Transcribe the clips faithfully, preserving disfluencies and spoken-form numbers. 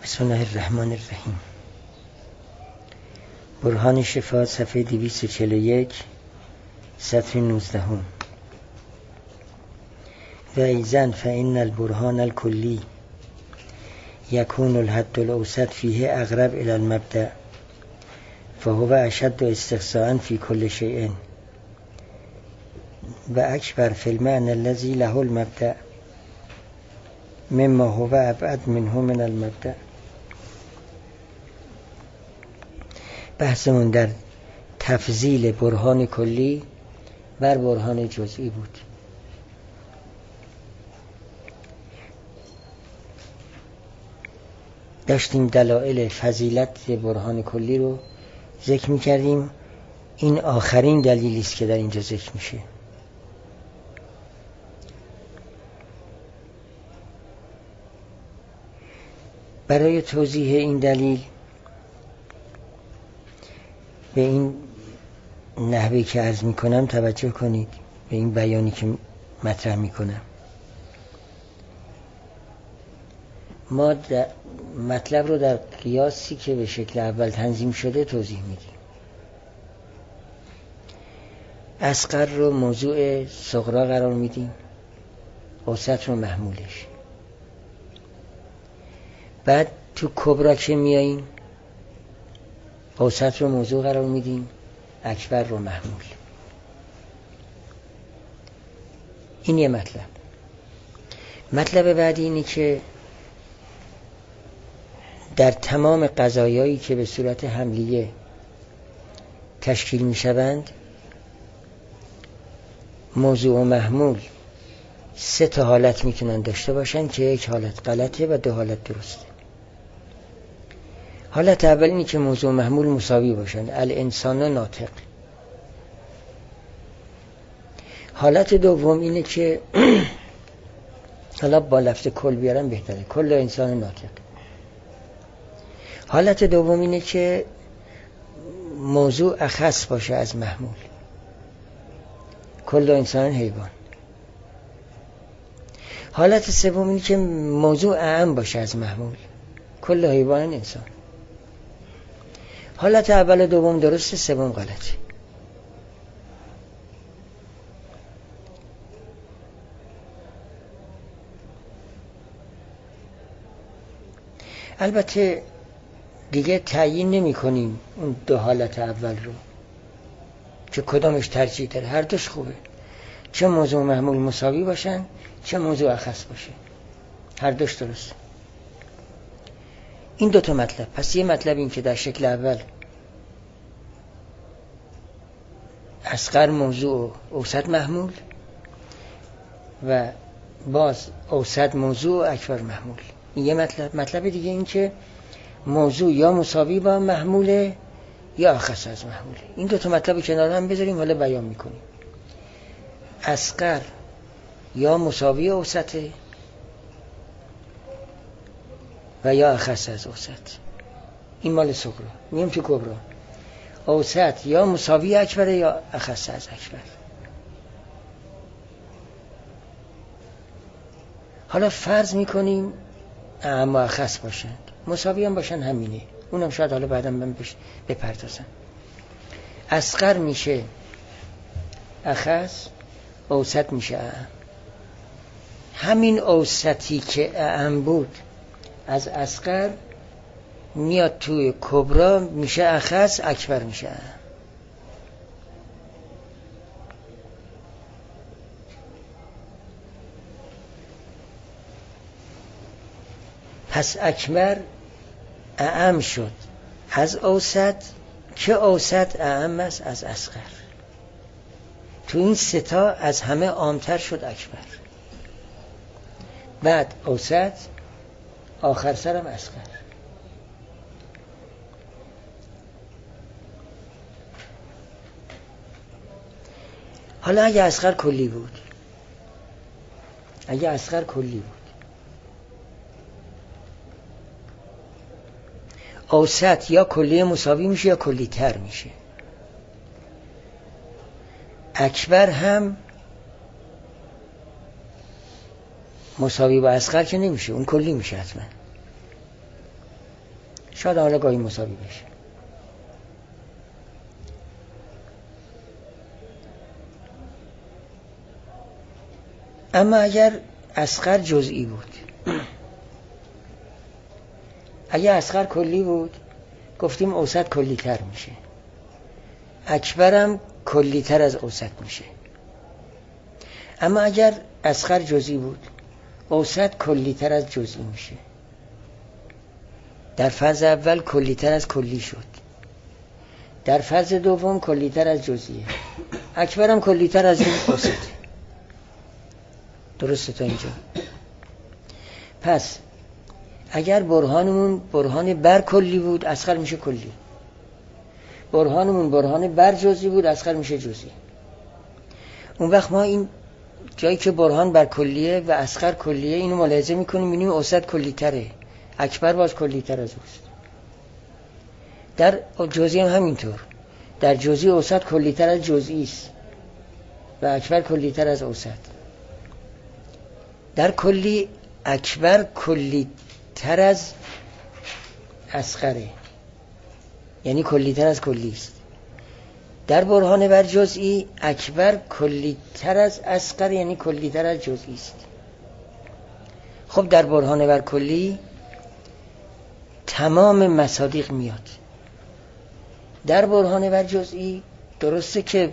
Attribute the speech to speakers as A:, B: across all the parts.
A: بسم الله الرحمن الرحیم. برهان شفا صفحه دویست و چهل و یک سطر نوزده. و ایزن فإن البرهان الکلی یکون الحد الاوسط فیه اقرب الی المبدأ فهو اشد استقصاء فی کل شیء و اکبر فی المعنى الذی له المبدأ مما هو ابعد منه من المبدأ. بحثمون در تفضیل برهان کلی بر برهان جزئی بود. داشتیم دلایل فضیلت برهان کلی رو ذکر می‌کردیم. این آخرین دلیلی است که در اینجا ذکر میشه. برای توضیح این دلیل به این نحوی که عرض میکنم توجه کنید، به این بیانی که مطرح میکنم. ما مطلب رو در قیاسی که به شکل اول تنظیم شده توضیح میدیم. اصغر رو موضوع صغرا قرار میدیم، اوسط رو محمولش. بعد تو کبرا که میاییم اوسط رو موضوع قرار میدیم، اکبر رو محمول. این یه مطلب. مطلب بعدی اینه که در تمام قضایایی که به صورت حملیه تشکیل میشوند موضوع و محمول سه تا حالت میتونن داشته باشن که یک حالت غلطه و دو حالت درسته. حالت اول اینه که موضوع و محمول مساوی باشن، الانسان ناطق. حالت دوم اینه که حالا با لفظ کل بیارم بهتره، کل انسان ناطق. حالت دوم اینه که موضوع اخص باشه از محمول، کل انسان حیوان. حالت سوم اینه که موضوع اعم باشه از محمول، کل حیوان انسان. حالت اول و دوم درسته، سوم غلطه. البته دیگه تعیین نمی کنیم اون دو حالت اول رو که کدامش ترجیح داره. هر دوش خوبه، چه موضوع محمول مساوی باشن چه موضوع اخص باشه، هر دوش درسته. این دوتا مطلب. پس یه مطلب این که در شکل اول اصغر موضوع اوسط محمول و باز اوسط موضوع اکبر محمول. این یه مطلب. مطلب دیگه این که موضوع یا مساوی با محموله یا اخص از محموله. این دوتا مطلب کنار هم بذاریم، حالا بیان میکنیم. اصغر یا مساوی اوسطه و یا اخص از اوسط. این مال صغرا. میام تو کبرا. اوسط یا مساوی اکبر یا اخص از اکبر. حالا فرض میکنیم اما اخص باشن، مساوی هم باشن، همینه. اونم شاید حالا بعدا من بهش بپردازم. اصغر میشه اخص، اوسط میشه اعم. همین اوسطی که اعم بود از اصغر میاد توی کبرا میشه اخص، اکبر میشه اعم. پس اکبر اعم شد از اوسط که اوسط اعم است از اصغر. تو این سه تا از همه عامتر شد اکبر، بعد اوسط، آخر سرم اصغر. حالا اگه اصغر کلی بود، اگه اصغر کلی بود، اوسط یا کلی مساوی میشه یا کلی تر میشه. اکبر هم مساوی با اصغر که نمیشه، اون کلی میشه حتما. شاید حالا گاهی مساوی بشه. اما اگر اصغر جزئی بود، اگر اصغر کلی بود گفتیم اوسط کلی تر میشه، اکبرم کلی تر از اوسط میشه. اما اگر اصغر جزئی بود اوسط کلی تر از جزئی میشه. در فرض اول کلی تر از کلی شد، در فرض دوم کلی تر از جزئیه، اکبرم کلی تر از این اوسطه. درسته تا اینجا؟ پس اگر برهانمون برهان بر کلی بود اصغر میشه کلی، برهانمون برهان بر جزئی بود اصغر میشه جزئی. اون وقت ما این جایی که برهان بر کلیه و اصغر کلیه اینو ملاحظه میکنیم، میبینیم اوسط کلی تره، اکبر باز کلی تر از اوست. در جزئی هم همینطور، در جزئی اوسط کلی تر از جزئی است و اکبر کلی تر از اوسط. در کلی اکبر کلی تر از اصغره، یعنی کلی تر از کلی است. در برهان بر جزئی اکبر کلی تر از اصغر، یعنی کلی تر از جزئی است. خب در برهان بر کلی تمام مصادیق میاد. در برهان بر جزئی درسته که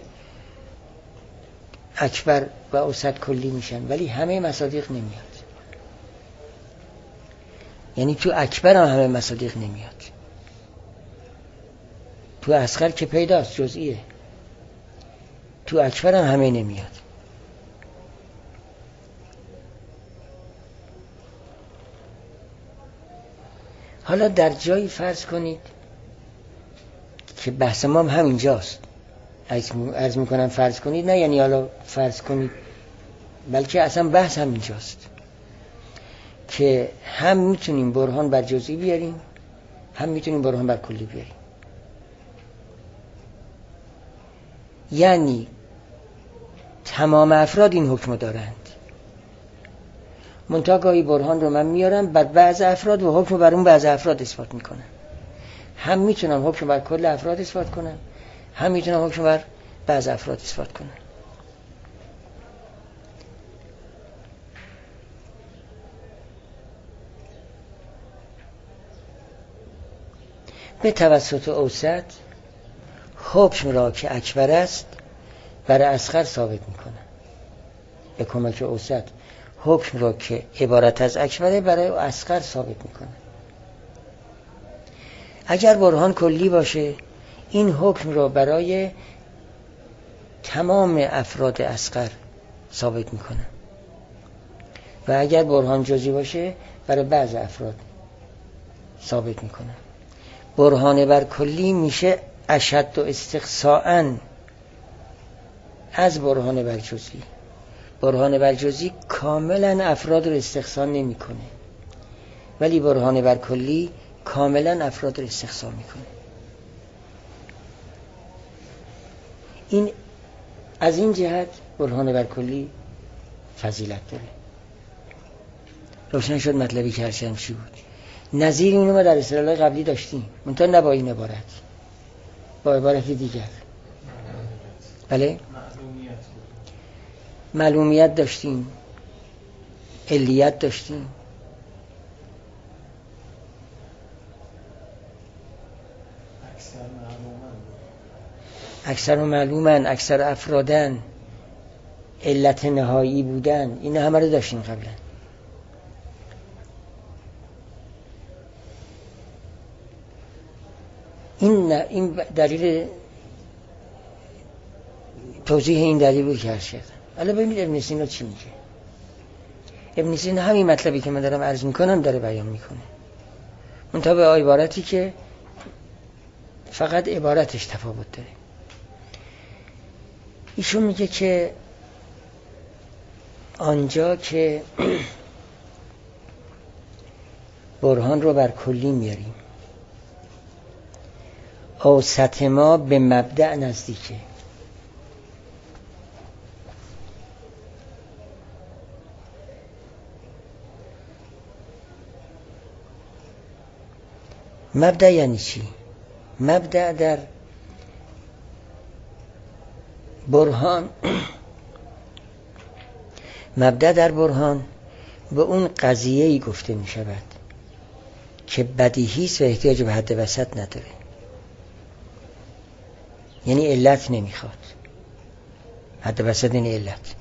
A: اکبر و اوسط کلی میشن ولی همه مصادیق نمیاد، یعنی تو اکبر هم همه مصادیق نمیاد، تو اصغر که پیداست جزئیه، تو اکبر هم همه نمیاد. حالا در جایی فرض کنید که بحث ما هم همینجاست، عرض میکنم فرض کنید، نه یعنی حالا فرض کنید، بلکه اصلا بحث همینجاست که هم میتونیم برهان بر جزئی بیاریم هم میتونیم برهان بر کلی بیاریم. یعنی تمام افراد این حکم دارند، منتها گاهی برهان رو من میارم بر بعض افراد و حکم بر اون بعض افراد اثبات میکنم. هم میتونم حکم بر کل افراد اثبات کنم هم میتونم حکم بر بعض افراد اثبات کنم. به توسط اوسط حکم را که اکبر است برای اصغر ثابت میکنم. به کمک اوسط حکم را که عبارت از اکبره برای اصغر ثابت میکنم. اگر برهان کلی باشه این حکم را برای تمام افراد اصغر ثابت میکنم و اگر برهان جزئی باشه برای بعض افراد ثابت میکنم. برهان بر کلی میشه اشد و استقصاءً از برهان بر جزئی. برهان بر جزئی کاملا افراد رو استقصا نمیکنه ولی برهان بر کلی کاملا افراد رو استقصا میکنه. این از این جهت برهان بر کلی فضیلت داره. روشن شد مطلبی که هرچند چی بود. نظیر اینو ما در اصطلاح قبلی داشتیم، منتها نه با این عبارت، با عبارت دیگر. بله؟ معلومیت داشتیم، علیت داشتیم، اکثر معلومن، اکثر افرادن، علت نهایی بودن، این همه رو داشتیم قبلا. این این دلیل توضیح این دلیل بود که عرض کردم. حالا ببینید ابن سینا چی میگه. ابن سینا همین مطلبی که من دارم عرض میکنم داره بیان میکنه، منتها به عبارتی که فقط عبارتش تفاوت داره. ایشون میگه که آنجا که برهان رو بر کلی میاریم اوسط ما به مبدأ نزدیکه. مبدأ یعنی چی؟ مبدأ در برهان مبدأ در برهان به اون قضیه‌ای گفته می شود که بدیهی است و احتیاج به حد وسط نداره، یعنی علت نمیخواد. حد وسط یعنی علت.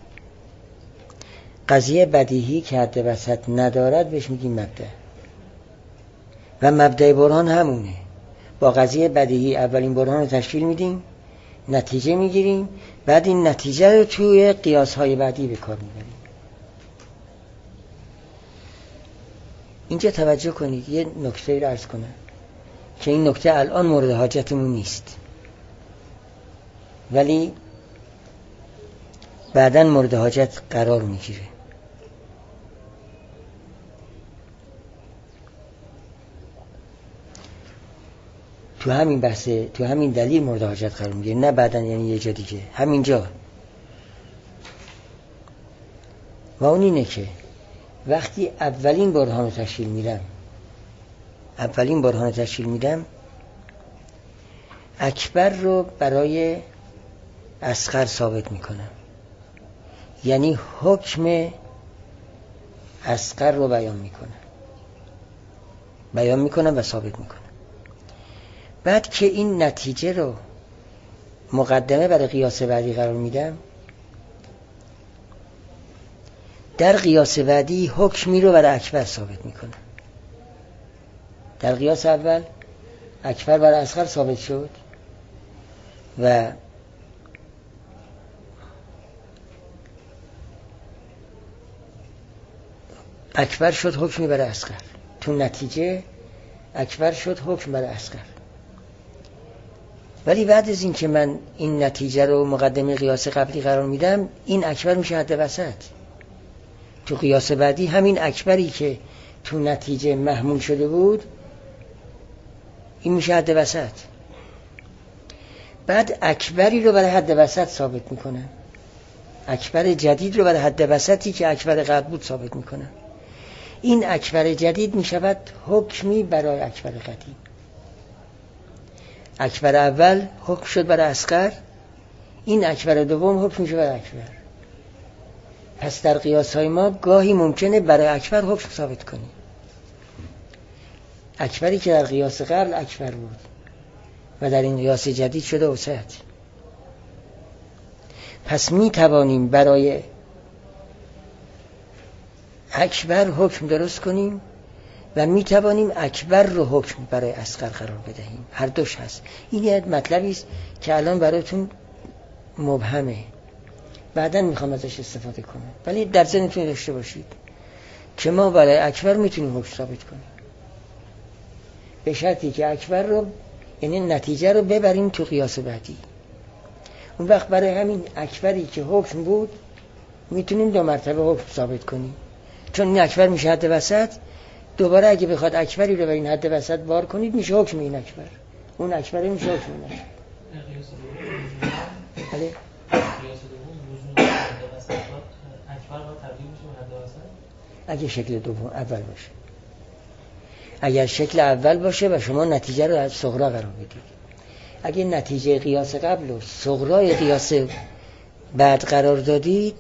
A: قضیه بدیهی که حد وسط ندارد بهش میگیم مبدأ. و مبدأ برهان همونه. با قضیه بدیهی اولین برهان رو تشکیل میدیم، نتیجه میگیریم، بعد این نتیجه رو توی قیاس‌های بعدی به کار میبریم. اینجا توجه کنید، یه نکته رو عرض کنم که این نکته الان مورد حاجتمون نیست، ولی بعداً مورد حاجت قرار میگیره. تو همین بحثه، تو همین دلیل مورد حاجت قرار میگیره، نه بعداً یعنی یه جا دیگه، همینجا. و اون اینه که وقتی اولین برهان رو تشکیل میدم اولین برهان رو تشکیل میدم اکبر رو برای اصغر ثابت میکنم، یعنی حکم اصغر رو بیان میکنم بیان میکنم و ثابت میکنم. بعد که این نتیجه رو مقدمه برای قیاس بعدی قرار میدم، در قیاس بعدی حکمی رو برای اکبر ثابت میکنم. در قیاس اول اکبر برای اصغر ثابت شد و اکبر شد حکمی برای اصغر. تو نتیجه اکبر شد حکم برای اصغر. ولی بعد از این که من این نتیجه رو مقدمه قیاس قبلی قرار میدم، این اکبر میشه حد وسط. تو قیاس بعدی همین اکبری که تو نتیجه محمول شده بود این میشه حد وسط. بعد اکبری رو برای حد وسط ثابت میکنم، اکبر جدید رو برای حد وسطی که اکبر قبل بود ثابت میکنم. این اکبر جدید میشود حکمی برای اکبر قدیم. اکبر اول حکم شد برای اصغر، این اکبر دوم حکم شد برای اکبر. پس در قیاس های ما گاهی ممکنه برای اکبر حکم ثابت کنیم، اکبری که در قیاس قبل اکبر بود و در این قیاس جدید شده وسط. پس می توانیم برای اکبر حکم درست کنیم و می توانیم اکبر رو حکم برای اصغر قرار بدهیم. هر دوش هست. این یه مطلبی است که الان براتون مبهمه، بعداً میخوام ازش استفاده کنم، ولی در ذهنتون داشته باشید که ما برای اکبر میتونیم حکم ثابت کنیم به شرطی که اکبر رو، یعنی نتیجه رو ببریم تو قیاس بعدی. اون وقت برای همین اکبری که حکم بود میتونیم دو مرتبه حکم ثابت کنیم، چون این اکبر میشه حد وسط. دوباره اگه بخواد اکبری رو به این حد وسط بار کنید میشه حکم این اکبر، اون اکبر میشه حکم این اکبر. بله اگه شکل دوم اول باشه، اگر شکل اول باشه و شما نتیجه رو از صغرا قرار بدید، اگه نتیجه قیاس قبل و صغرای قیاس بعد قرار دادید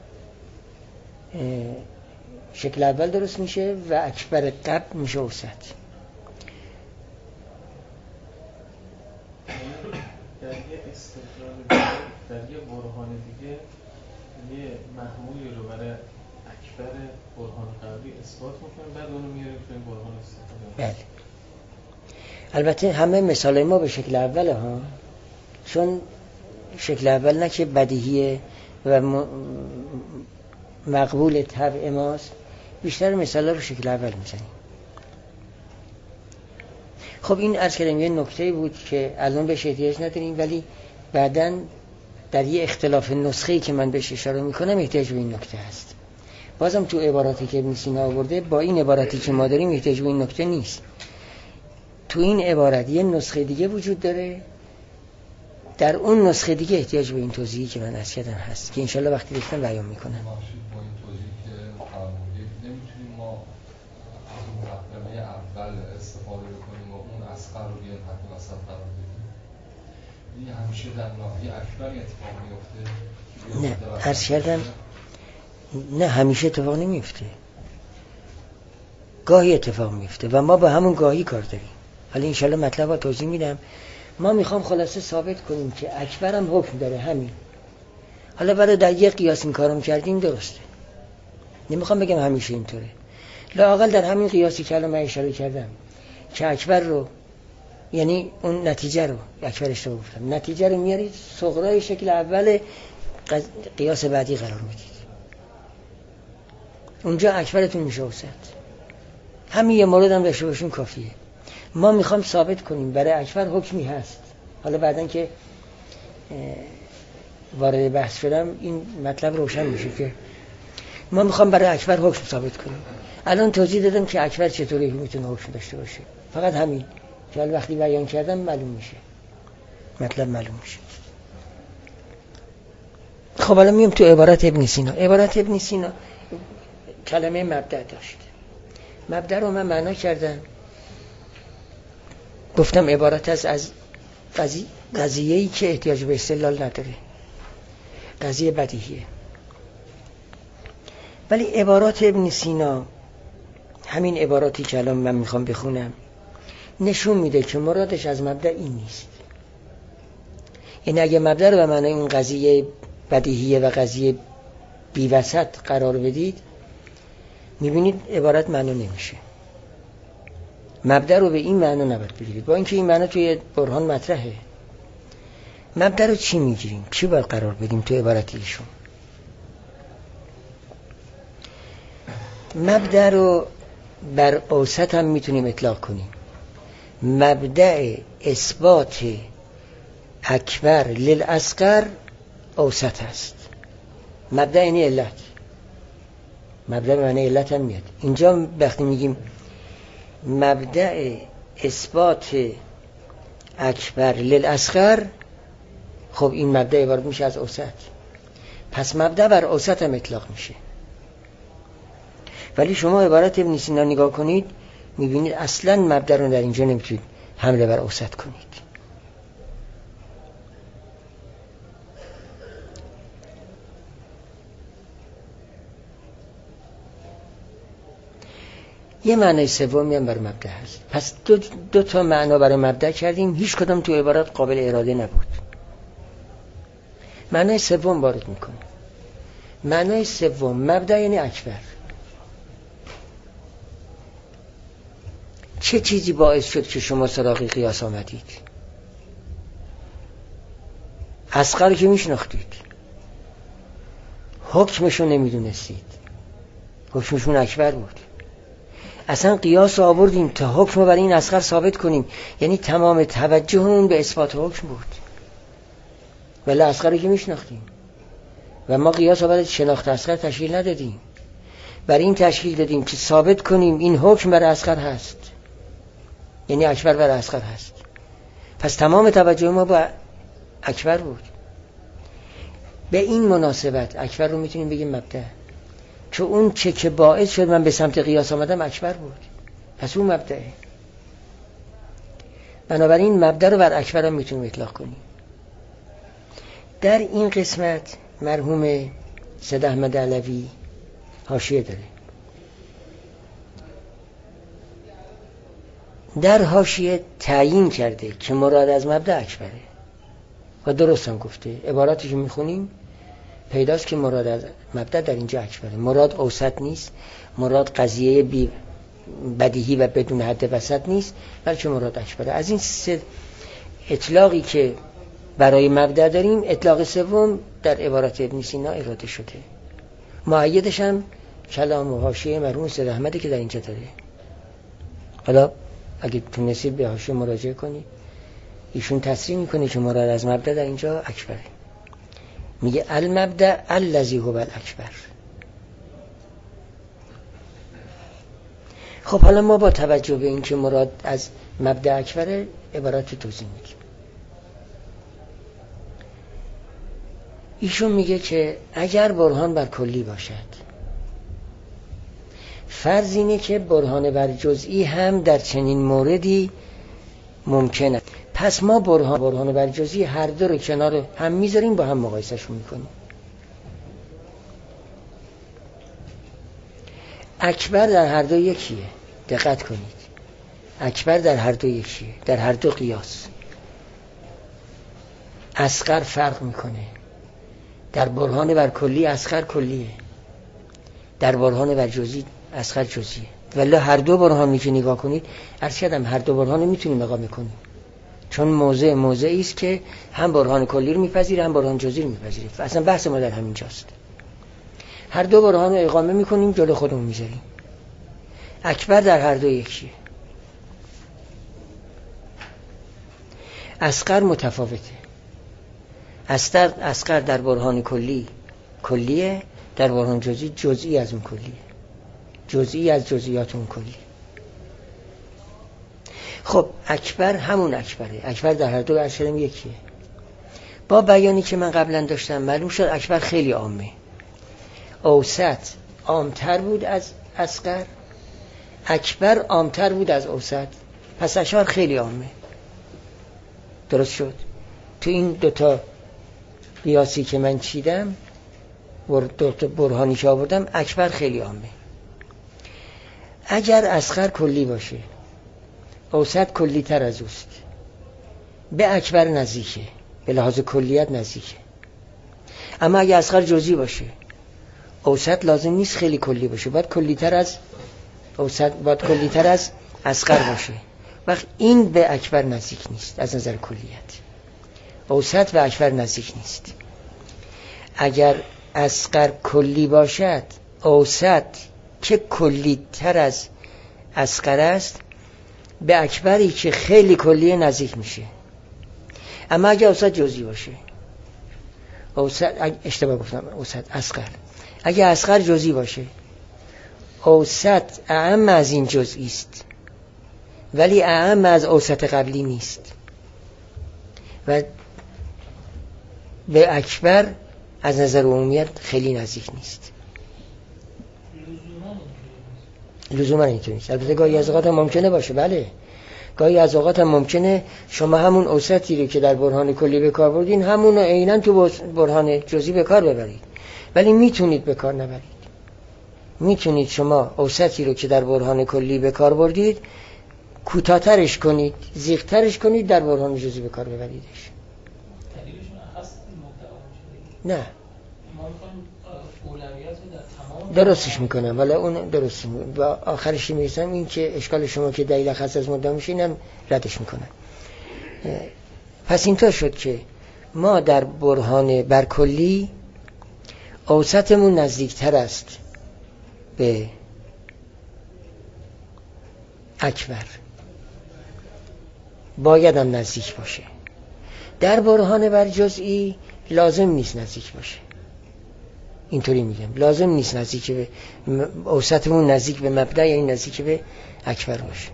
A: شکل اول درست میشه و اکبر قبل میشه وسط.
B: در یه استدلال در یه برهان دیگه یه محمولی رو برای اکبر برهان قبلی اثبات میکنیم، بعد اونو میاریم تو این برهان استدلال.
A: بله. البته همه مثال ما به شکل اوله ها، چون شکل اول نه که بدیهیه و مقبول طبع ماست، بیشتر مثالا رو شکل اول میزنیم. خب این عرض کردم یه نکته بود که الان بهش احتیاج نداریم، ولی بعداً در یه اختلاف نسخه‌ای که من بهش اشاره میکنم احتیاج به این نکته هست. بازم تو عباراتی که ابن سینا آورده با این عباراتی که ما داریم احتیاج به این نکته نیست. تو این عبارت یه نسخه دیگه وجود داره، در اون نسخه دیگه احتیاج به این توضیحی که من عرض کردم هست که انشالله وقتی داشتم بیان میکنم.
C: با این توضیحی که فرمودید نمیتونیم ما از مقدمه اول استفاده کنیم و اون اصغر رو بیان حد وسط قرار بدیم؟ این همیشه در ناحیه اکبر اتفاق میفته؟
A: نه عرض کردم نه همیشه اتفاق نمیفته، گاهی اتفاق میفته و ما با همون گاهی کار داریم. حالا انشالله مطلب رو توضیح میدم. ما میخوام خلاصه ثابت کنیم که اکبر هم حکم داره همین. حالا برای در یک قیاس این کارم کردیم درسته، نمیخوام بگم همیشه اینطوره، لااقل در همین قیاسی که الان من اشاره کردم که اکبر رو یعنی اون نتیجه رو اکبر اشتباه گفتم، نتیجه رو میارید صغرای شکل اول قیاس بعدی قرار میدید، اونجا اکبرتون میشه اوسط. همین یه مورد هم داشته باشون کافیه. ما میخوام ثابت کنیم برای اکبر حکمی هست. حالا بعدن که وارد بحث شدم این مطلب روشن میشه که ما میخوام برای اکبر حکم ثابت کنیم. الان توضیح دادم که اکبر چطوری میتونه حکم داشته باشه، فقط همین که وقتی بیان کردم معلوم میشه، مطلب معلوم میشه. خب حالا میام تو عبارت ابن سینا. عبارت ابن سینا کلمه مبدأ داشت. مبدأ رو من معنا کردم، گفتم عبارت از از قضیه قضیه‌ای که احتیاج به استدلال نداره، قضیه بدیهیه. ولی عبارات ابن سینا، همین عباراتی که الان من میخوام بخونم، نشون میده که مرادش از مبدأ این نیست. یعنی اگه مبدأ رو به معنای اون قضیه بدیهیه و قضیه بی‌وسط قرار بدید، میبینید عبارت معنا نمیشه. مبدأ رو به این معنا نباید بگیرید، با اینکه این معنا توی برهان مطرحه. مبدأ رو چی میگیریم؟ چی باید قرار بدیم تو عبارت ایشون؟ مبدأ رو بر اوسط هم میتونیم اطلاق کنیم. مبدأ اثبات اکبر للاصغر اوسط است. مبدأ یعنی علت، مبدأ به معنی علت هم میاد. اینجا وقتی میگیم مبدأ اثبات اکبر للاصغر، خب این مبدأ عبارت میشه از اوسط، پس مبدأ بر اوسط هم اطلاق میشه. ولی شما عبارت ابن سینا نگاه کنید، میبینید اصلا مبدأ رو در اینجا نمیتونید حمله بر اوسط کنید. یه معنی سومی هم بر مبدأ هست. پس دو, دو تا معنا برای مبدأ کردیم، هیچ کدام تو عبارت قابل اراده نبود. معنی سوم وارد میکنه. معنی سوم مبدأ یعنی اکبر. چه چیزی باعث شد که شما سراغ قیاس آمدید؟ اصغر که میشناختید، حکمشو نمیدونستید، حکمشون اکبر بود. اصلا قیاس آوردیم تا حکم برای این اصغر ثابت کنیم، یعنی تمام توجهمون به اثبات حکم بود. ولی اصغر که میشناختیم و ما قیاس برای شناخت اصغر تشکیل ندادیم، برای این تشکیل دادیم که ثابت کنیم این حکم برای اصغر هست، یعنی اکبر برای اصغر هست. پس تمام توجه ما با اکبر بود. به این مناسبت اکبر رو میتونیم بگیم مبدأ، که اون چه که باعث شد من به سمت قیاس آمدم اکبر بود، پس اون مبدأه. بنابراین مبدأ رو بر اکبر هم میتونیم اطلاق کنیم. در این قسمت مرحوم سید احمد علوی حاشیه داره. در حاشیه تعیین کرده که مراد از مبدأ اکبره و درست هم گفته. عباراتی که میخونیم پیداست که مراد از مبدأ در اینجا اکبره. مراد اوسط نیست، مراد قضیه بی بدیهی و بدون حد وسط نیست، بلکه مراد اکبره. از این سه اطلاقی که برای مبدأ داریم، اطلاق سوم در عبارت ابن سینا اراده شده. مؤیدش هم کلام و حاشیه مرحوم سید احمدی که در اینجا داره. حالا اگه تونستید به حاشیه مراجعه کنید، ایشون تصریح میکنه که مراد از مبدأ در اینجا اکبره. میگه المبدأ الذی هو الاکبر. خب حالا ما با توجه به این که مراد از مبدأ اکبره عبارت توضیح میدیم. ایشون میگه که اگر برهان بر کلی باشد فرض اینه که برهان بر جزئی هم در چنین موردی ممکنه. پس ما برهان برهان بر جزئی هر دو رو کنار هم میذاریم، با هم مقایسهشون میکنیم. اکبر در هر دو یکیه، دقت کنید، اکبر در هر دو یکیه، در هر دو قیاس. اصغر فرق میکنه. در برهان بر کلی اصغر کلیه، در برهان بر جزئی اصغر جزئیه. ولی هر دو برهانی که نگاه کنید، عرض کردم هر دو برهان میتونیم نگاه بکنیم، چون موضع موضعی است که هم برهان کلی رو میپذیره هم برهان جزئی رو میپذیره. اصلا بحث ما در همین جاست. هر دو برهان رو اقامه میکنیم، جلو خودمون میذاریم. اکبر در هر دو یکیه. اصغر متفاوته. اصغر اصغر در برهان کلی کلیه، در برهان جزئی جزئی از اون کلیه، جزئی از جزئیات اون کلی. خب اکبر همون اکبره. اکبر در هر دو اشرم یکیه. با بیانی که من قبلا داشتم معلوم شد اکبر خیلی عامه. اوسط عامتر بود از اصغر، اکبر عامتر بود از اوسط. پس اشعار خیلی عامه. درست شد؟ تو این دوتا قیاسی که من چیدم، دوتا برهانی که آوردم، اکبر خیلی عامه. اگر اصغر کلی باشه، اوسط کلی تر از اوست، به اکبر نزدیکه، به لحاظ کلیت نزدیکه. اما اگر اصغر جزئی باشه، اوسط لازم نیست خیلی کلی باشه، باید کلی تر از اوسط، باید کلی تر از اصغر باشه. وقت این به اکبر نزدیک نیست از نظر کلیت. اوسط به اکبر نزدیک نیست. اگر اصغر کلی باشد، اوسط که کلی تر از اصغر است، به اکبری که خیلی کلیه نزدیک میشه. اما اگر اوسط جزئی باشه، اوسط اشتباه گفتم، اوسط اصغر، اگر اصغر جزئی باشه، اوسط اعم از این جزئی است ولی اعم از اوسط قبلی نیست و به اکبر از نظر عمومیت خیلی نزدیک نیست. لزوما اینطور نیست. البته گاهی از اوقات هم ممکنه باشه، بله گاهی از اوقات هم ممکنه شما همون اوسطی رو که در برهان کلی به کار بردین همون رو عیناً تو برهان جزئی به کار ببرید، ولی میتونید به کار نبرید. میتونید شما اوسطی رو که در برهان کلی به کار بردید کوتاه‌ترش کنید، زیغ‌ترش کنید، در برهان جزئی به کار ببریدش. نه درستش میکنم، ولی اون درست و آخرش میرسم این که اشکال شما که دلیل خاص از مدام میشه اینم ردش میکنم. پس اینطور شد که ما در برهان برکلی اوسطمون نزدیکتر است به اکبر، باید هم نزدیک باشه. در برهان بر جزئی لازم نیست نزدیک باشه. اینطوری میگم لازم نیست نزدیک به اوسطمون نزدیک به مبدا، یعنی نزدیک به اکبر باشه.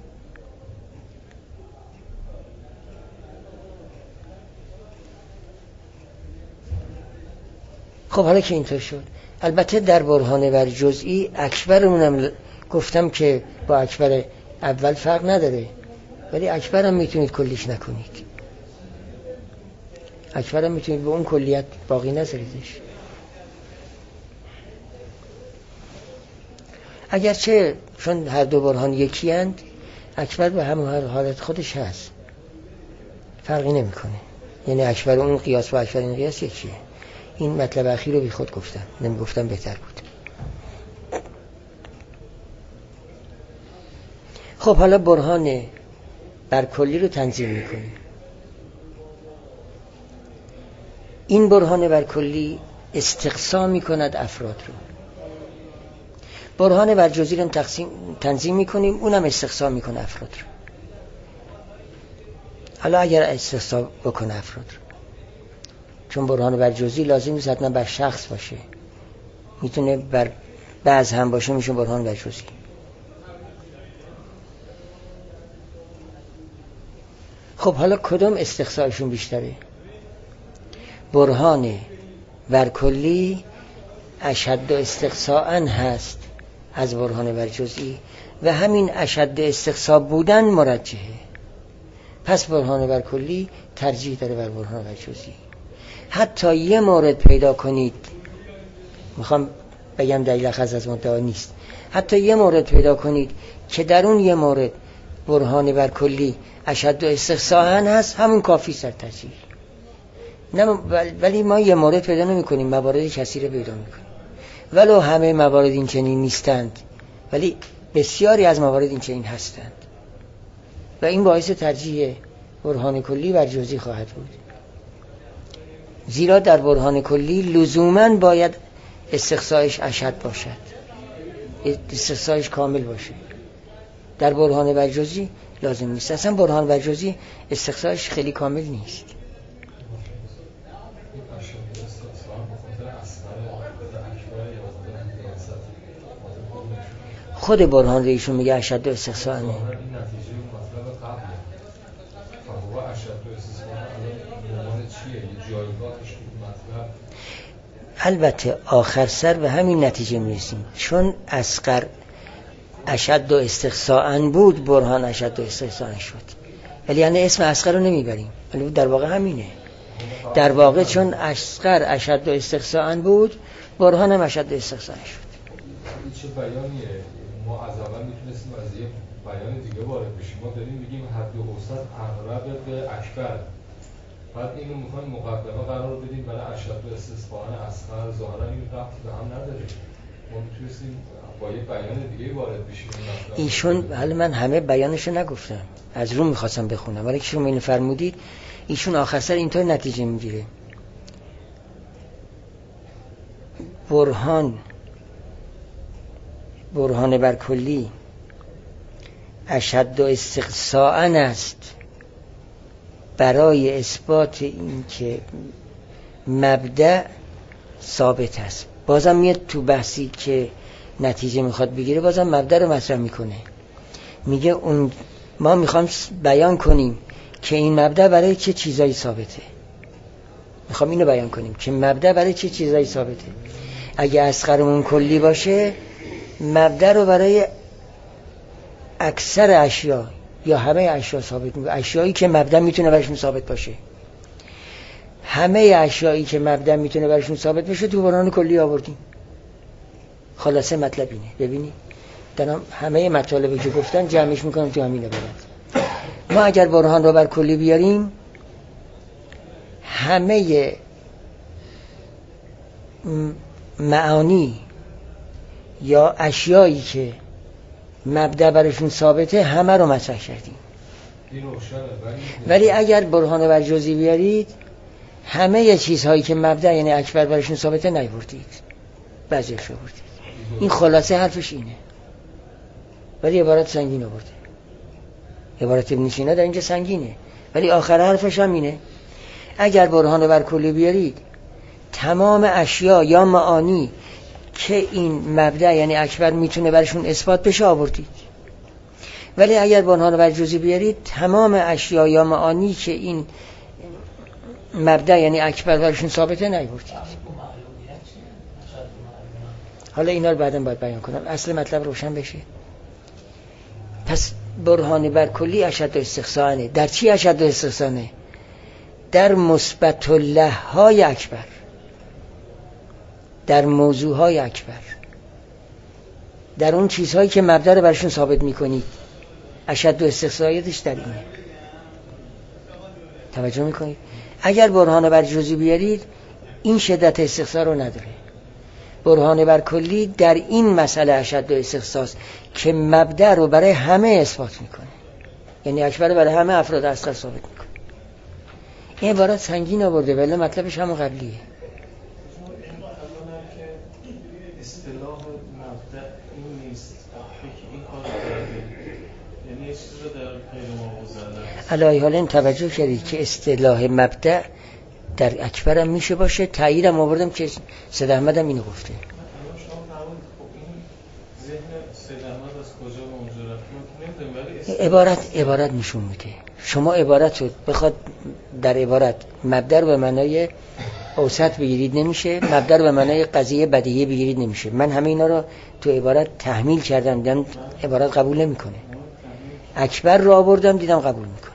A: خب حالا که اینطور شد، البته در برهان بر جزئی اکبرمونم گفتم که با اکبر اول فرق نداره، ولی اکبر هم میتونید کلیش نکنید، اکبر هم میتونید به اون کلیت باقی نذاریدش. اگرچه چون هر دو برهان یکی اند، اکبر به همون هر حالت خودش هست، فرقی نمیکنه. یعنی اکبر اون قیاس با اکبر این قیاس یکیه. این مطلب اخیر رو بی خود گفتم، نمی گفتم بهتر بود. خب حالا برهان بر کلی رو تنظیم میکنیم. این برهان بر کلی استقصا میکند افراد رو. برهان بر جزئی رو تقسیم تنظیم میکنیم، اونم استقصا میکنه افراد رو. حالا اگر استقصا بکنه افراد رو، چون برهان بر جزئی لازم نیست حتما بر شخص باشه، میتونه بر بعض هم باشه، میشه برهان بر جزئی. خب حالا کدوم استقصایشون بیشتره؟ برهان بر کلی اشد استقصاء هست از برهان بر جزئی و همین اشد استقصا بودن مرجحه. پس برهان بر کلی ترجیح داره بر برهان بر جزئی. حتی یه مورد پیدا کنید، میخوام بگم دلیل اخذ از مدعا نیست، حتی یه مورد پیدا کنید که در اون یه مورد برهان بر کلی اشد و استقصاء هست، همون کافی سر ترجیح. نه ولی ما یه مورد پیدا نمی کنیم، موارد کثیره پیدا می کنیم، ولو همه موارد این چنین نیستند ولی بسیاری از موارد این چنین هستند و این باعث ترجیح برهان کلی بر جزئی خواهد بود. زیرا در برهان کلی لزوماً باید استقصایش اشد باشد، استقصایش کامل باشه. در برهان بر جزئی لازم نیست. اصلا برهان بر جزئی استقصایش خیلی کامل نیست. خود برهان رو ایشون میگه اشد و استقصاء نه. البته آخر سر به همین نتیجه میرسیم، چون اصغر اشد و استقصاء بود برهان اشد و استقصاء شد، ولی یعنی اسم اصغر رو نمیبریم، ولی در واقع همینه. در واقع چون اصغر اشد و استقصاء بود برهان هم اشد و استقصاء شد.
C: چه بیانیه؟ ما از اول میتونستیم از یه بیان دیگه وارد بشیم. ما داریم میگیم حد اوسط اقرب به اکبر، بعد اینو میخوایم مقدمه قرار بدیم برای اشد و استقصاء اصغر. ظاهرا این ربطی به هم نداره. ما میتونستیم با یه بیان دیگه وارد بشیم.
A: ایشون حالا من همه بیانشو نگفتم، از رو میخواستم بخونم، ولی که شما اینو فرمودید ایشون آخر سر اینطور نتیجه میگیره: برهان برهان بر کلی اشد و استقصاء است برای اثبات این که مبدأ ثابت است. بازم میاد تو بحثی که نتیجه میخواد بگیره، بازم مبدأ رو مطرح میکنه. میگه اون ما میخوام بیان کنیم که این مبدأ برای چه چیزایی ثابته. میخوام اینو بیان کنیم که مبدأ برای چه چیزایی ثابته. اگه اصغرمون کلی باشه، مبدأ رو برای اکثر اشیا یا همه اشیا ثابت میکنه. اشیایی که مبدأ میتونه برشون ثابت باشه، همه اشیایی که مبدأ میتونه برشون ثابت بشه تو برهان کلی آوردیم. خلاصه مطلب اینه. ببینی دارم همه مطالبی که گفتن جمعش میکنم تو همین عبارت. ما اگر برهان رو بر کلی بیاریم، همه معانی یا اشیایی که مبدأ برشون ثابته همه رو مطرح کردیم. ولی اگر برهان بر جزئی بیارید، همه چیزهایی که مبدأ یعنی اکبر برشون ثابته نیاوردید، بعضیش آوردید. این خلاصه حرفش اینه، ولی عبارت سنگین آورده. عبارت ابن سینا در اینجا سنگینه، ولی آخر حرفش هم اینه: اگر برهان بر کلی بیارید، تمام اشیا یا معانی که این مبدأ یعنی اکبر میتونه برشون اثبات بشه آوردید. ولی اگر برهان بر جزئی بیارید، تمام اشیا یا معانی که این مبدأ یعنی اکبر برشون ثابته نیاوردید. حالا اینا رو بعداً باید بیان کنم، اصل مطلب روشن بشه. پس برهان بر کلی اشد و استقصاء. در چی اشد و استقصاء؟ در مثبت الله های اکبر، در موضوع های اکبر، در اون چیزهایی که مبدأ رو برشون ثابت میکنید. اشد و استقصایتش در اینه. توجه میکنید؟ اگر برهان بر جزئی بیارید، این شدت استقصا رو نداره. برهان بر کلی در این مسئله اشد و استقصا که مبدأ رو برای همه اثبات میکنه، یعنی اکبر برای همه افراد اصغر ثابت میکنه. این عبارت سنگین آورده، ولی مطلبش همون قبلیه.
B: اصطلاح مبدأ این نیست، این کار کرده، یعنی چیزی رو در غیر موضوع زده.
A: علی حال توجه کردید که اصطلاح مبدأ در اکبر هم میشه باشه. تاییدم آوردم که سید احمد هم اینو گفته. عبارت عبارت نشون میده. شما عبارت رو بخواد در عبارت مبدأ رو به معنای اوسط بگیرید نمیشه، مبدا رو به معنای قضیه بدیهی بگیرید نمیشه. من همه اینا رو تو عبارت تحمیل کردم، دیدم عبارت قبول نمیکنه. اکبر رو آوردم دیدم قبول میکنه.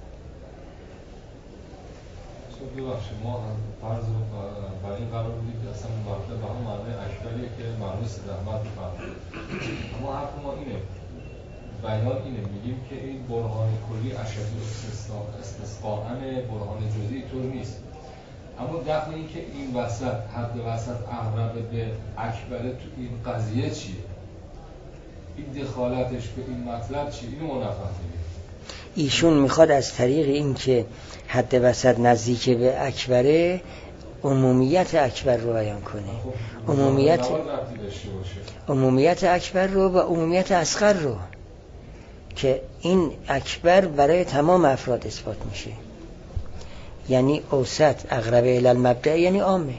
C: ببخشید ما فرض بر این قرار بودیم که اصلا مبارکه به هم معنی اکبریه که معنی رحمت می‌فهمیم. اما حرف ما اینه، بیان اینه، میگیم که این برهان کلی اشد استثقاءً برهان جزئی طور نیست. اما دقیق این که این وسط حد وسط اقرب به اکبره تو این قضیه چیه؟ این دخالتش به این مطلب چیه؟ اینو ما نفهمیدیم.
A: ایشون میخواد از طریق این که حد وسط نزدیک به اکبره عمومیت اکبر رو بیان کنه. عمومیت عمومیت اکبر رو و عمومیت اصغر رو که این اکبر برای تمام افراد اثبات میشه. یعنی اوسط اقرب الی المبدأ یعنی عامه،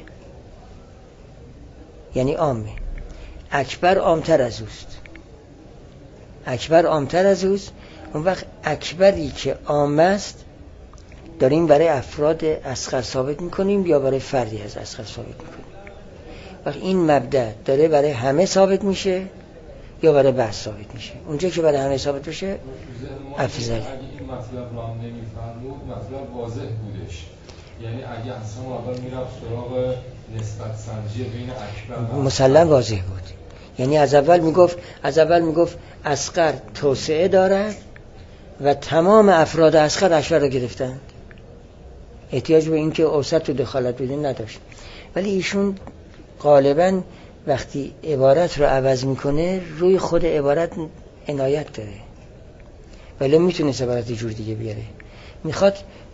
A: یعنی عامه. اکبر عامتر از اوست، اکبر عامتر از اوست. اون وقت اکبری که عام است داریم برای افراد اصغر ثابت میکنیم یا برای فردی از اصغر ثابت میکنیم. وقت این مبدأ داره برای همه ثابت میشه یا برای بعض ثابت میشه. اونجا که برای همه ثابت بشه افضل.
C: اگه این مطلب رو هم نمیفهمود مطلب واضح بودش، یعنی اگه اصلا اول میرفت سراغ نسبت سنجی بین اکبر و
A: مسلم واضح بود. یعنی از اول میگفت از اول میگفت اصغر توسعه دارد و تمام افراد اصغر اکبر رو گرفتند، احتیاج به این که اوسط تو دخالت بده نداشت. ولی ایشون غالباً وقتی عبارت رو عوض میکنه روی خود عبارت عنایت داره، ولی میتونه عبارت جور دیگه بیاره. میخواد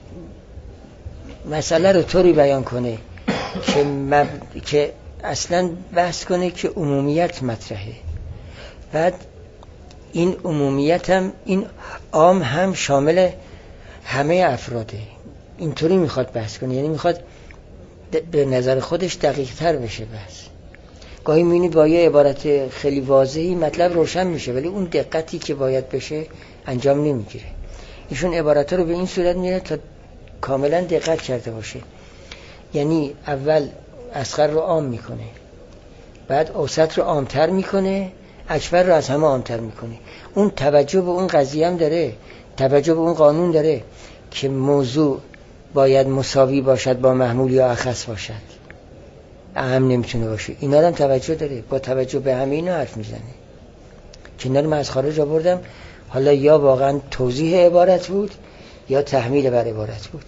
A: مسئله رو طوری بیان کنه که, مب... که اصلا بحث کنه که عمومیت مطرحه. بعد این عمومیت هم این عام هم شامل همه افراده. اینطوری میخواد بحث کنه، یعنی میخواد به نظر خودش دقیق تر بشه بحث. گاهی میبینی با یه عبارت خیلی واضحی مطلب روشن میشه ولی اون دقتی که باید بشه انجام نمیگیره. ایشون عبارت‌ها رو به این صورت میاره تا کاملا دقت کرده باشه. یعنی اول اصغر رو عام میکنه، بعد اوسط رو عامتر میکنه، اکبر رو از همه عامتر میکنه. اون توجه به اون قضیه هم داره، توجه به اون قانون داره که موضوع باید مساوی باشد با محمول یا اخص باشد، اهم نمیتونه باشه. اینا هم توجه داره، با توجه به همه اینا حرف میزنه. که اینا رو من از خارج آوردم، حالا یا واقعا توضیح عبارت بود یا تحمیل بر عبارت بود.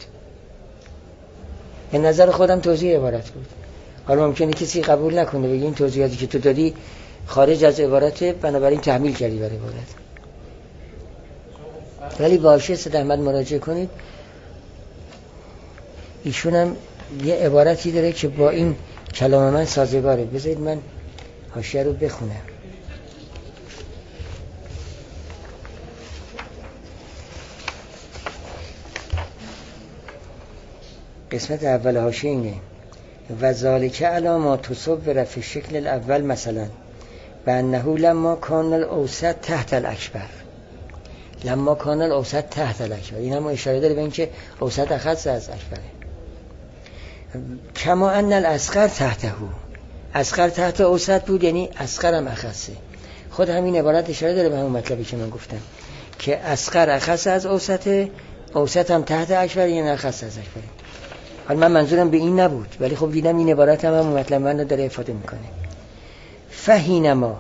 A: به نظر خودم توضیح عبارت بود. حالا ممکنه کسی قبول نکنه، بگه این توضیحاتی که تو دادی خارج از عبارته، بنابراین تحمیل کردی بر عبارت. ولی باشه سید احمد مراجعه کنید، ایشون هم یه عبارتی داره که با این کلام من سازگاره. بذارید من حاشیه رو بخونم. قسمت اول حاشیه اینه: و ذالک علی ما تصور فی الشکل الاول مثلا و انه لما کان الاوسط تحت الاکبر. لما کان الاوسط تحت الاکبر، این هم اشاره داره به این که اوسط اخص از اکبره. کما ان الاصغر تحته، اصغر تحت اوسط بود، یعنی اصغر هم اخصه. خود همین عبارت اشاره داره به همون مطلبی که من گفتم که اصغر اخص از اوسطه، اوسط هم تحت اکبر، یعنی اخص از اکبره. حالا من منظورم به این نبود، ولی خب دیدم این عبارت هم همون مطلب من رو داره افاده میکنه. فهینما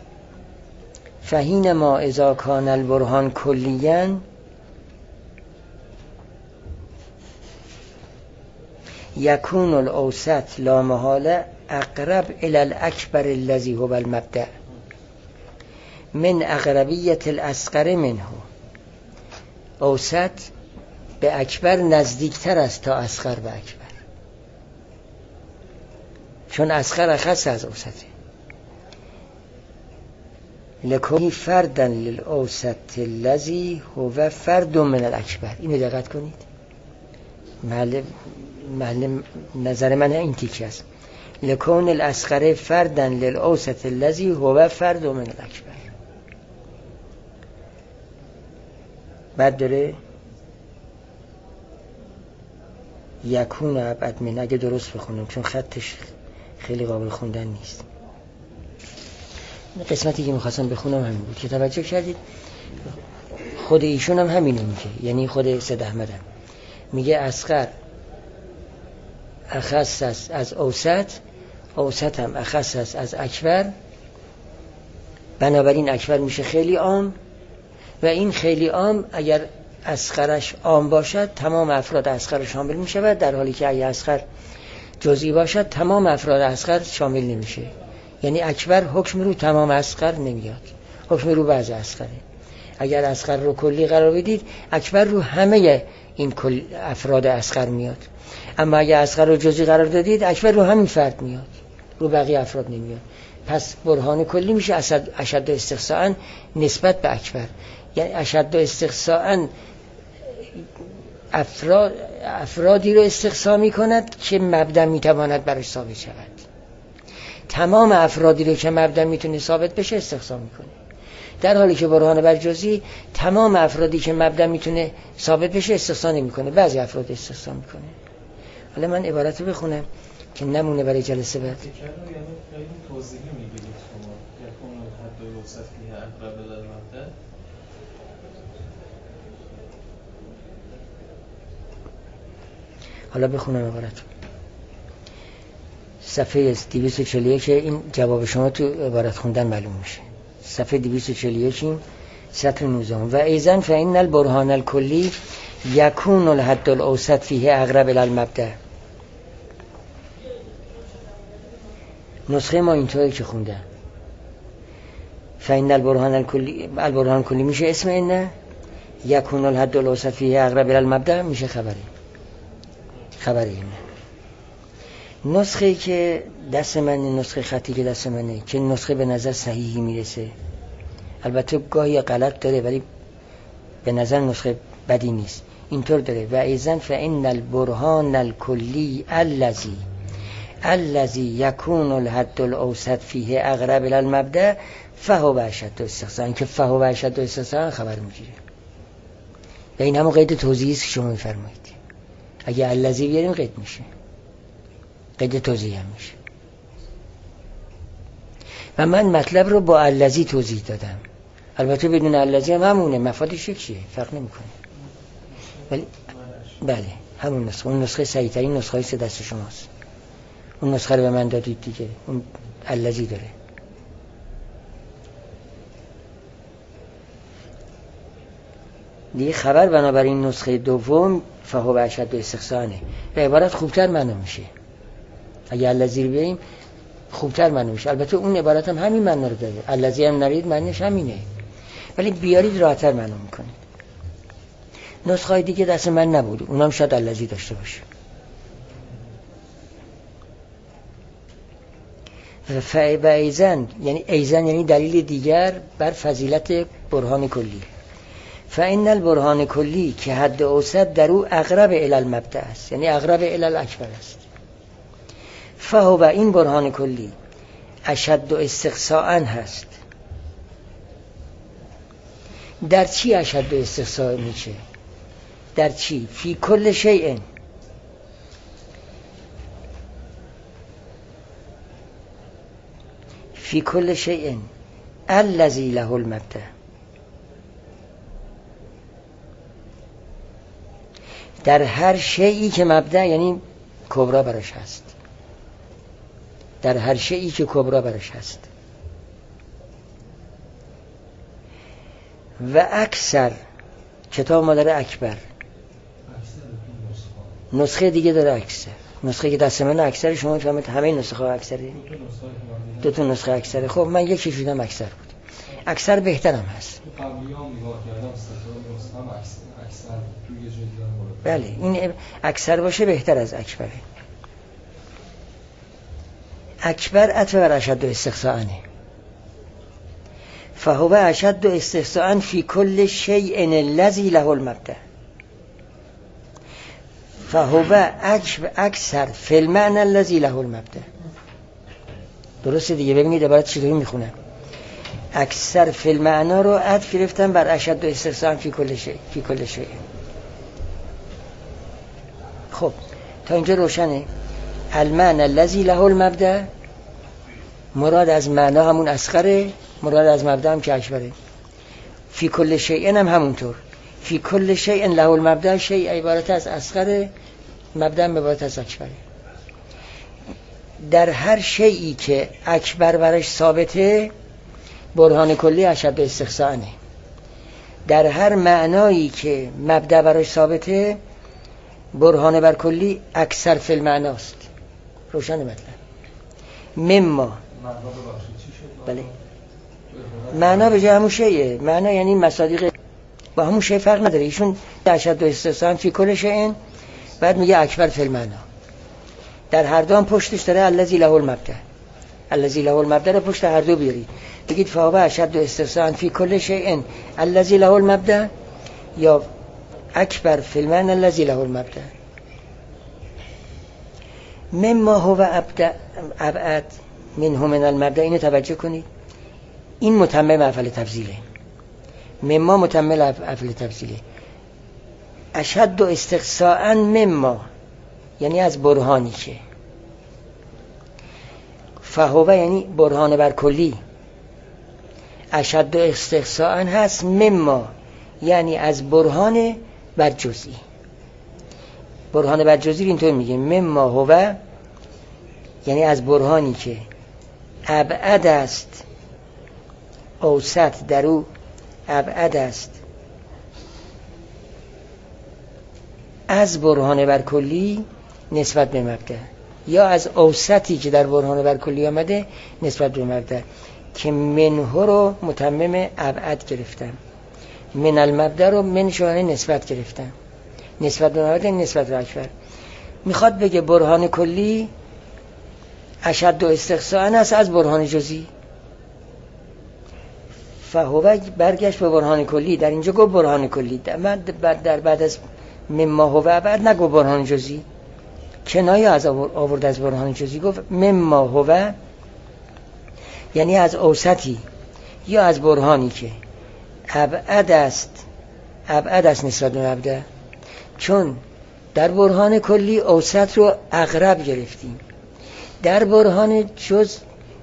A: فهینما اذا کان البرهان کلیاً یکون الاوسط لا محاله اقرب الی الاکبر الذی هو المبدأ من اقربیت الاصغر منه. اوسط به اکبر نزدیکتر است تا اصغر به اکبر، چون اصغر اخص از اوسطه. لکونی فردن للاوسط الذی هو فرد من الاکبر. اینو دقت کنید، محل محل نظر من این تیکه است. لکون الاصغر فردن للاوسط الذی هو فرد من الاکبر. بعد داره یکون ابعد من، اگه درست بخونم چون خطش خیلی قابل خوندن نیست. قسمتی که میخواستم بخونم همین بود که توجه کردید خود ایشون هم همینو میگه، یعنی خود سید احمد هم میگه اصغر اخص است از اوسط، اوسط هم اخص است از اکبر، بنابراین اکبر میشه خیلی عام و این خیلی عام اگر اصغرش عام باشد تمام افراد اصغر شامل میشود، در حالی که اگر اصغر جزئی باشد تمام افراد اصغر شامل نمیشه. یعنی اکبر حکم رو تمام اصغر نمیاد، حکم رو بعض اصغره. اگر اصغر رو کلی قرار بدید اکبر رو همه این کل افراد اصغر میاد، اما اگر اصغر رو جزئی قرار دادید اکبر رو همین فرد میاد، رو بقیه افراد نمیاد. پس برهان کلی میشه اشد استقصاء نسبت به اکبر، یعنی اشد استقصاء افراد افرادی رو استقصا می کند که مبدأ می تواند برش ثابت شود. تمام افرادی رو که مبدأ میتونه ثابت بشه استقصا میکنه، در حالی که برهان بر جزئی تمام افرادی که مبدأ میتونه ثابت بشه استقصا نمیکنه، بعضی افراد استقصا میکنه. حالا من عبارت رو بخونم که نمونه برای جلسه بعد.
B: یعنی خیلی توضیحی میگیرید شما یکون حد اوسط فیه اقرب الی المبدأ.
A: حالا بخونم عبارت. صفحه دویست و چهل و یک این جواب شما تو عبارت خوندن معلوم میشه. صفحه دویست و چهل و یک سطر نوزده و ایضا فإن البرهان الکلی یکون الحد الاوسط فیه اقرب الی المبدأ. نسخه ما اینطوری که خوندن فإن البرهان الکلی، البرهان الکلی میشه اسم اینه، یکون الحد الاوسط فیه اقرب الی المبدأ میشه خبری خبری اینه. نسخه که دست من، نسخه خطی که دست منه که نسخه به نظر صحیحی میرسه، البته گاهی غلط داره ولی به نظر نسخه بدی نیست، اینطور داره و ایضا فإن البرهان الکلی الذی الذی یکون الحد الاوسط فیه اقرب الی المبدأ فهو اشد استقصاء، که فهو اشد استقصاء خبر میگیره و این همون قید توضیحی است که شما میفرمایید. اگه الذی بیاریم قید میشه، قید توضیح هم میشه. و من مطلب رو با الذی توضیح دادم، البته بدون الذی هم همونه، مفادش یکیه، فرق نمیکنه. ولی بله همون نسخه، اون نسخه صحیح ترین نسخه است دست شماست، اون نسخه رو به من دادید دیگه، اون الذی داره. دیگه خبر بنابراین نسخه دوم فهو اشد استقصاء به عبارت خوبتر معنا میشه. اگه الذی رو بیاریم خوبتر معنا میشه. البته اون عبارت هم همین معنا رو داره، الذی هم نرید معنیش همینه، ولی بیارید راحت‌تر معنا میکنه. نسخه دیگه دست من نبود، اونم شاید الذی داشته باشه. و ایضا یعنی ایضا یعنی دلیل دیگر بر فضیلت برهان کلی. فإن البرهان کلی که حد اوسط در او اقرب الی المبدأ است، یعنی اقرب الی الاکبر است. فهو این برهان کلی اشد استقصاء هست. در چی اشد استقصاء میشه؟ در چی؟ فی کل شیء، فی کل شیء الذی له المبدأ، در هر شیئی که مبدأ یعنی کبرا برش هست، در هر شیئی که کبرا برش هست. و اکثر کتاب ما داره اکبر، نسخه دیگه داره اکثر. نسخه که دست من اکثر، شما فهمید همه نسخه ها اکثره، دو تا نسخه اکثره. خب من یکی شدم اکثر بود، اکثر بهترم هست. بله این اکثر باشه بهتر از اکبره. اکبر عطف بر اشد استقصاء، فهو اشد استقصاء فی کل شیء الذی له المبدأ، فهو اکثر فی المعنى الذی له المبدأ. درسته دیگه؟ ببینید عبارت چطوری میخونه. اکثر فی المعنى رو عطف گرفتن بر اشد استقصاء فی کل شیء، فی کل شیء. خب تا اینجا روشنه؟ المعنى الذي له المبدأ، مراد از معنا همون اصغره، مراد از مبدأ هم که اکبره. فی کل شیء هم همونطور، فی کل شیء له المبدأ، شیء عبارت از اصغره، مبدأ هم عبارت از اکبره. در هر شیئی که اکبر برش ثابته برهان کلی اشد استقصاء. در هر معنایی که مبدأ برش ثابته برهان بر کلی اکثر فی المعناست. روشن مطلب. مما بله معنا به جای همون شیء، معنا یعنی مصادیق با همون شیء فرق نداره. ایشون اشد استقصاء فی کل شیء، بعد میگه اکبر فی المعنا. در هر دو هم پشتش داره الذی له المبدأ، الذی له المبدأ رو پشت هر دو بیارید، بگید فهو اشد استقصاء فی کل شیء الذی له المبدأ یا اکبر فی المعنى الذی له المبدأ. مما هو ابعد منه من المبدأ، اینو توجه کنید، این متمم افعل تفضیله. مما متمم افعل تفضیله. اشد استقصاء مما یعنی از برهانی که، فهو یعنی برهان بر کلی، اشد استقصاء هست مما یعنی از برهان بر جزئی. برهان بر جزئی اینطور میگه مما هو یعنی از برهانی که ابعد است، اوسط در او ابعد است از برهان بر کلی نسبت به مبدأ، یا از اوسطی که در برهان بر کلی آمده نسبت به مبدأ، که منه رو متمم ابعد گرفتم، من المبدأ رو من شانه نسبت گرفتم، نسبت به مبدأ نسبت به اکبر. میخواد بگه برهان کلی اشد و استقصاء است از برهان جزئی. فهو برگشت به برهان کلی، در اینجا گفت برهان کلی، در در بعد از مما هو بعد نگو برهان جزئی، کنایه از آورد از برهان جزئی، گفت مما هو یعنی از اوسطی یا از برهانی که ابعد است، ابعد است نسبت به مبدأ. چون در برهان کلی اوسط رو اقرب گرفتیم، در برهان جز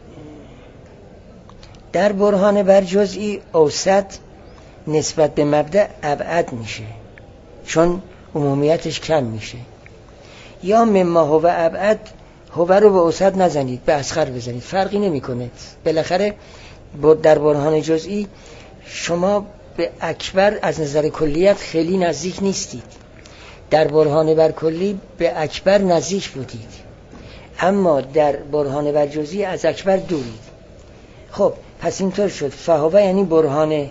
A: در برهان بر جزئی اوسط نسبت به مبدأ ابعد میشه چون عمومیتش کم میشه. یا مما هو ابعد، هو رو به اوسط نزنید، به اصغر بزنید، فرقی نمیکنه. بالاخره در برهان جزئی شما به اکبر از نظر کلیت خیلی نزدیک نیستید، در برهان بر کلی به اکبر نزدیک بودید، اما در برهان بر جزئی از اکبر دورید. خب پس اینطور شد فهو یعنی برهان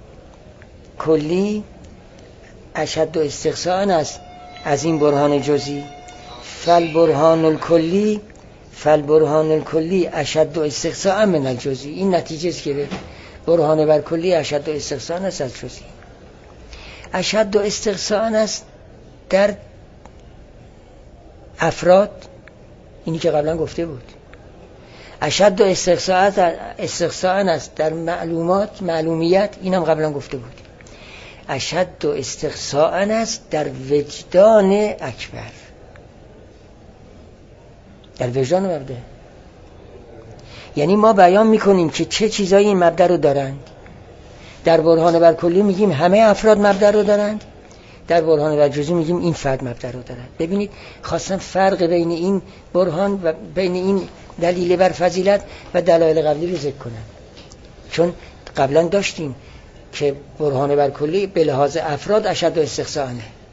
A: کلی اشد و استقصاء است از این برهان جزئی. فل برهان الکلی، فل برهان الکلی اشد و استقصاء من الجزئی. این نتیجه است که برهان بر کلی اشد و استقصاء است از جزئی. اشد و استقصاء است در افراد، اینی که قبلا گفته بود. اشد و استقصاء است در معلومات، معلومیت، اینم قبلا گفته بود. اشد و استقصاء است در وجدان اکبر، در وجدان مبدأ. یعنی ما بیان میکنیم که چه چیزایی این مبدأ رو دارند. در برهان بر کلی میگیم همه افراد مبدأ رو دارند، در برهان بر جزئی میگیم این فرد مبدأ رو دارند. ببینید خواستم فرق بین این برهان و بین این دلیل بر فضیلت و دلایل قبلی رو ذکر کنم، چون قبلا داشتیم که برهان بر کلی به لحاظ افراد اشد و استقصاء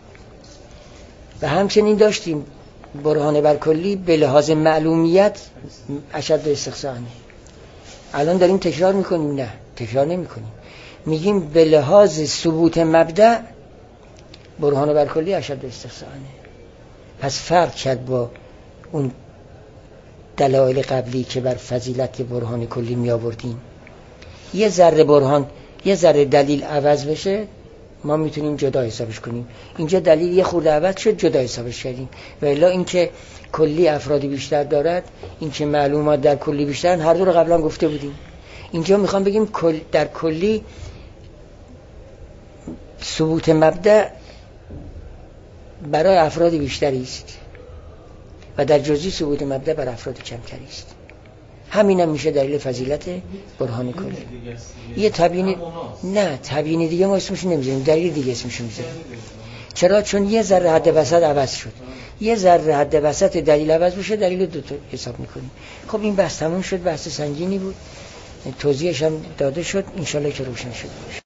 A: و همچنین داشتیم برهان بر کلی به لحاظ معلومیت اشد و استقصاء. الان داریم تکرار میکنیم؟ نه تکرار نمیکنیم، میگیم به لحاظ ثبوت مبدأ برهان بر کلی اشد و استقصاء. پس فرق کرد با اون دلایل قبلی که بر فضیلت برهان کلی می آوردیم. یه ذره برهان، یه ذره دلیل عوض بشه ما میتونیم جدا حسابش کنیم. اینجا دلیل یه خورده عوض شد جدا حسابش کردیم، و الا اینکه کلی افرادی بیشتر دارد، اینکه معلومات در کلی بیشتر، هر دو رو قبلا گفته بودیم. اینجا میخوام بگیم کل در کلی ثبوت مبدأ برای افراد بیشتری است، و در جزئی ثبوت مبدأ بر افراد کمتری است. همینم میشه دلیل فضیلت برهان کلی. یه تبیین نه تبیین دیگه ما اسمش نمیذاریم، دلیل دیگه اسمش میذاریم. چرا؟ چون یه ذره حد وسط عوض شد، یه ذره حد وسط دلیل عوض بشه دلیل دو تا حساب میکنیم. خب این بحث تموم شد، بحث سنگینی بود، توضیحش هم داده شد، انشالله که روشن شد.